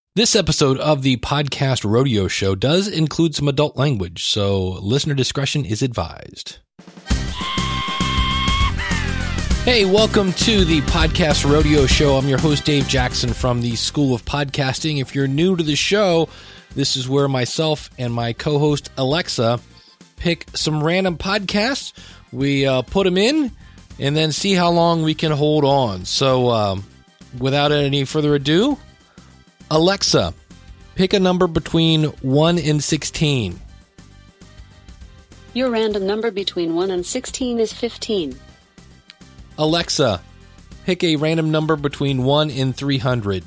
This episode of the Podcast Rodeo Show does include some adult language, so listener discretion is advised. Hey, welcome to the Podcast Rodeo Show. I'm your host, Dave Jackson from the School of Podcasting. If you're new to the show, this is where myself and my co-host, Alexa, pick some random podcasts. We put them in and then see how long we can hold on. So without any further ado, Alexa, pick a number between 1 and 16. Your random number between 1 and 16 is 15. Alexa, pick a random number between 1 and 300.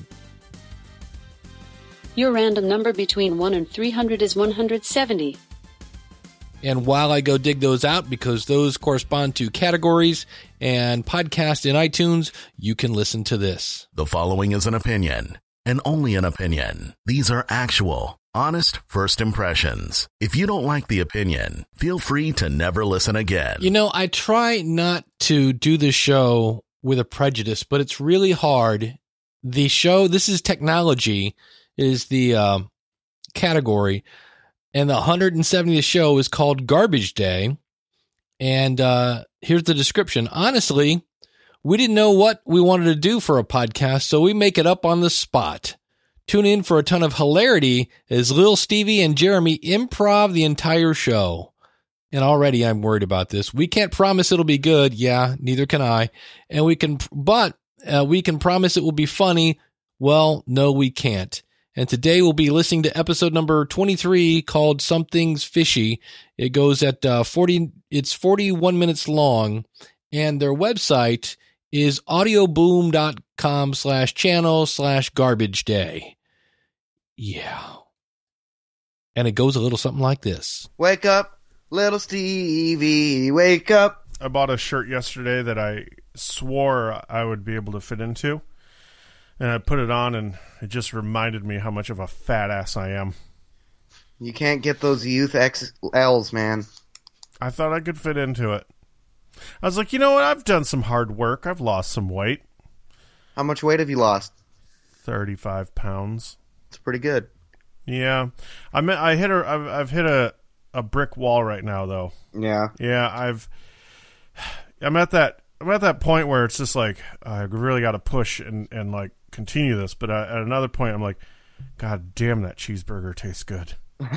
Your random number between 1 and 300 is 170. And while I go dig those out, because those correspond to categories and podcasts in iTunes, you can listen to this. The following is an opinion, and only an opinion. These are actual, honest first impressions. If you don't like the opinion, feel free to never listen again. You know, I try not to do this show with a prejudice, but it's really hard. The show, this is technology, is the category. And the 170th show is called Garbage Day. And here's the description. Honestly, we didn't know what we wanted to do for a podcast, so we make it up on the spot. Tune in for a ton of hilarity as Lil Stevie and Jeremy improv the entire show. And already I'm worried about this. We can't promise it'll be good. Yeah, neither can I. And we can promise it will be funny. Well, no, we can't. And today we'll be listening to episode number 23 called Something's Fishy. It goes at 41 minutes long, and their website is audioboom.com/channel/garbage day. Yeah. And it goes a little something like this. Wake up, little Stevie, wake up. I bought a shirt yesterday that I swore I would be able to fit into. And I put it on, and it just reminded me how much of a fat ass I am. You can't get those youth XLs, man. I thought I could fit into it. I was like, you know what? I've done some hard work. I've lost some weight. How much weight have you lost? 35 pounds. It's pretty good. Yeah. I've hit a brick wall right now, though. Yeah. Yeah, I'm at that point where it's just like, I really got to push and like continue this. But at another point, I'm like, God damn, that cheeseburger tastes good.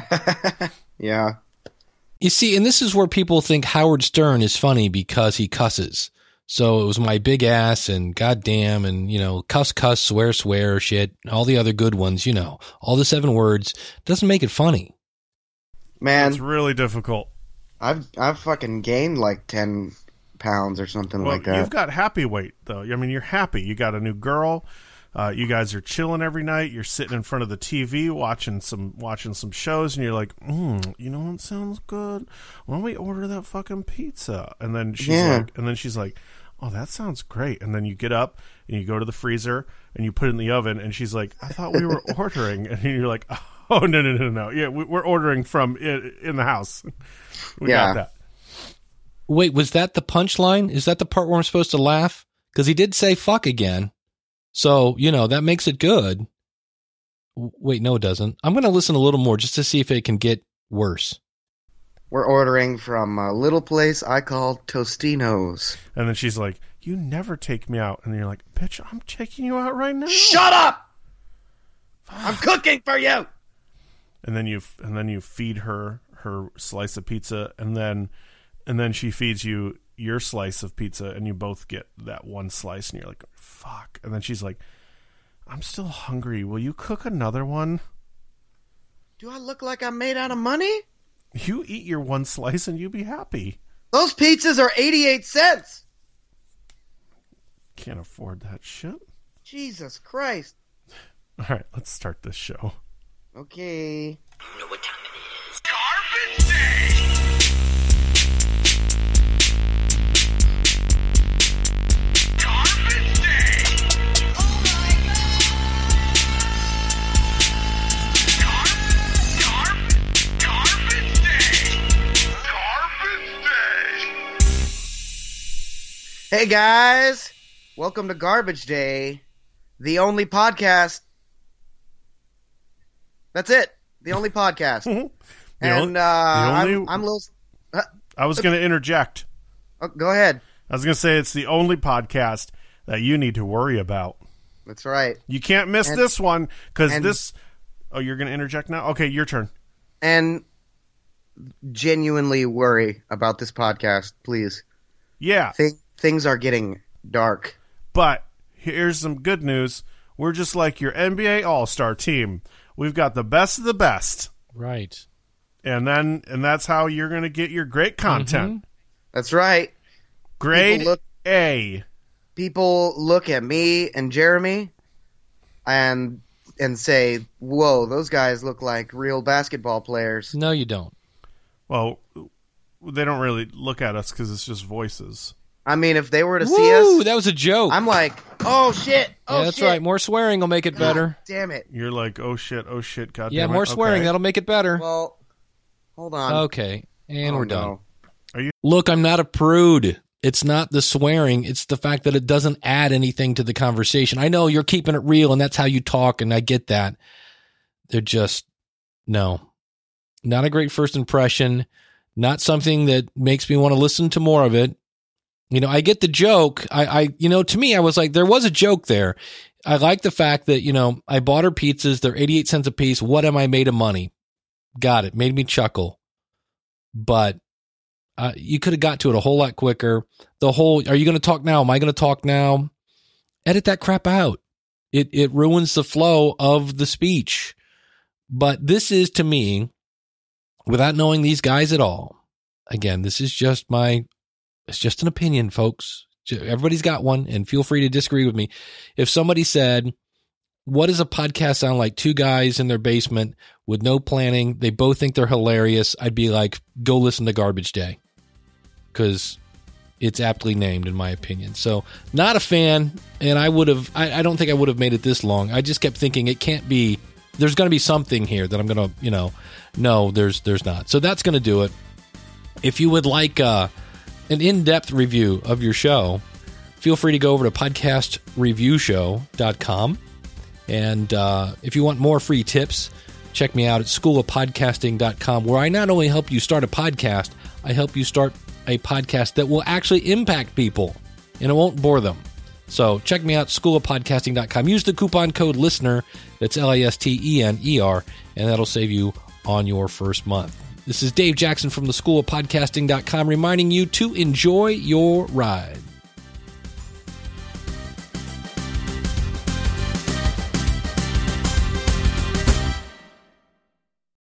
Yeah. You see, and this is where people think Howard Stern is funny because he cusses. So it was my big ass and goddamn and, you know, cuss, swear, shit, all the other good ones, you know, all the 7 words doesn't make it funny. Man. It's really difficult. I've fucking gained like 10 pounds or something like that. You've got happy weight, though. I mean, you're happy. You got a new girl. You guys are chilling every night. You're sitting in front of the TV watching some shows, and you're like, you know what sounds good? Why don't we order that fucking pizza? And then she's like, oh, that sounds great. And then you get up and you go to the freezer and you put it in the oven, and she's like, I thought we were ordering. And you're like, oh, no. Yeah, we're ordering from in the house. We got that. Wait, was that the punchline? Is that the part where I'm supposed to laugh? Because he did say fuck again. So, you know, that makes it good. Wait, no, it doesn't. I'm going to listen a little more just to see if it can get worse. We're ordering from a little place I call Tostino's. And then she's like, you never take me out. And you're like, bitch, I'm taking you out right now. Shut up! I'm cooking for you! And then you feed her slice of pizza, and then she feeds you your slice of pizza, and you both get that one slice, and you're like, fuck. And then she's like, I'm still hungry. Will you cook another one? Do I look like I'm made out of money? You eat your one slice, and you be happy. Those pizzas are 88 cents. Can't afford that shit. Jesus Christ. All right, let's start this show. Okay. You know what time it is. Garbage Day! Garbage Day! Oh my God! Garbage Day! Garbage Day! Hey guys, welcome to Garbage Day, the only podcast That's it. The only podcast. The And only- I'm a little. I was going to interject. Oh, go ahead. I was going to say it's the only podcast that you need to worry about. That's right. You can't miss And- this one because and- this. Oh, you're going to interject now? Okay, your turn. And genuinely worry about this podcast, please. Yeah, Things are getting dark. but here's some good news. We're just like your NBA All-Star team. We've got the best of the best. Right. And that's how you're going to get your great content. That's right. Grade People look- A. People look at me and Jeremy and say, "Whoa, those guys look like real basketball players." No, you don't. Well, they don't really look at us because it's just voices. I mean, if they were to see Woo, us, that was a joke. I'm like, "Oh shit! Oh yeah, that's shit. right. More swearing will make it better. Damn it!" You're like, oh shit, God Yeah, damn it. more swearing. Okay. That'll make it better. Well, hold on. Okay. And Oh, we're done. no. Look, I'm not a prude. It's not the swearing. It's the fact that it doesn't add anything to the conversation. I know you're keeping it real and that's how you talk, and I get that. They're just, no. Not a great first impression. Not something that makes me want to listen to more of it. You know, I get the joke. To me, I was like, there was a joke there. I like the fact that, I bought her pizzas. They're 88 cents a piece. What am I made of money? Got it. Made me chuckle. But you could have got to it a whole lot quicker. Are you going to talk now? Am I going to talk now? Edit that crap out. It ruins the flow of the speech. But this is, to me, without knowing these guys at all, again, this is just it's just an opinion, folks. Everybody's got one, and feel free to disagree with me. If somebody said, what does a podcast sound like? Two guys in their basement with no planning. They both think they're hilarious. I'd be like, go listen to Garbage Day. Because it's aptly named, in my opinion. So, not a fan, and I don't think I would have made it this long. I just kept thinking it can't be, there's going to be something here that I'm going to, no, there's not. So that's going to do it. If you would like an in-depth review of your show, feel free to go over to podcastreviewshow.com. And if you want more free tips, check me out at schoolofpodcasting.com, where I not only help you start a podcast, I help you start a podcast that will actually impact people, and it won't bore them. So check me out, schoolofpodcasting.com. Use the coupon code LISTENER, that's LISTENER, and that'll save you on your first month. This is Dave Jackson from the schoolofpodcasting.com reminding you to enjoy your ride.